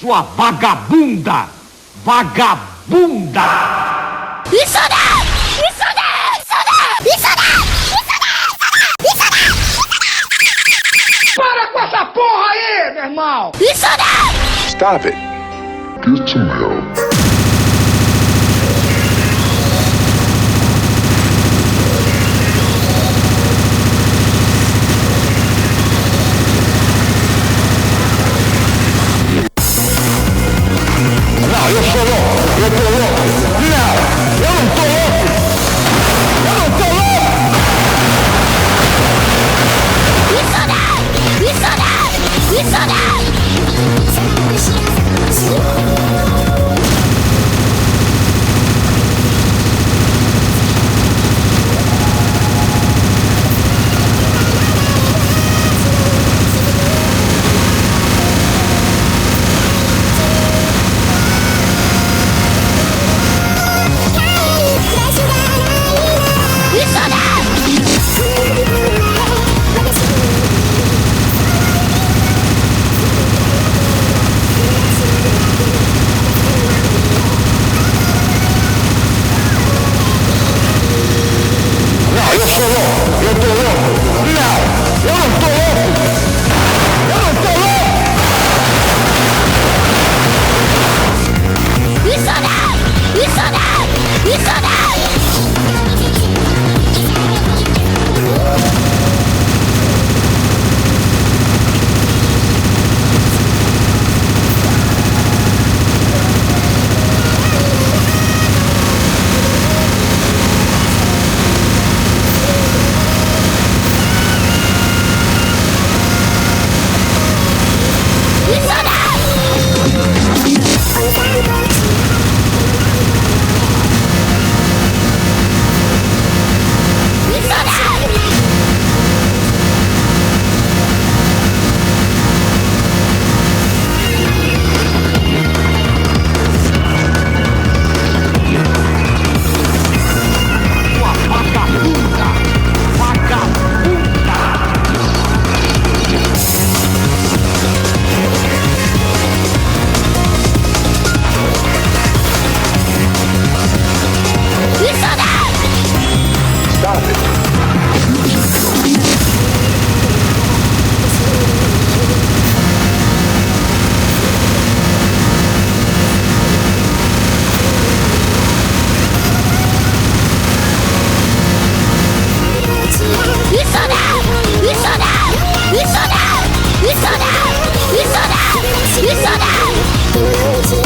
Sua vagabunda! Vagabunda! Isso dá! Isso dá! Isso dá! Isso dá! Isso dá! Isso dá! Para com essa porra aí, meu irmão! Isso dá! Stop it. Get some help. Não, eu sou louco! Eu tô louco! Não! Eu não tô louco! Eu não tô louco! Isso dá! Isso dá! Isso dá! Isso dá! Não, eu sou louco! Eu tô louco! Não! Eu não tô louco! Eu não tô louco! Isso dá! Isso dá! Isso dá! Isso dá! Isso dá! Sua vagabunda! Vagabunda! Isso dá! Stop it. Isso dá! Isso dá! Isso dá! Isso dá! Isso dá! Isso dá!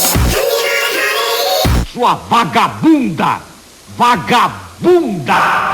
Sua vagabunda! Vagabunda!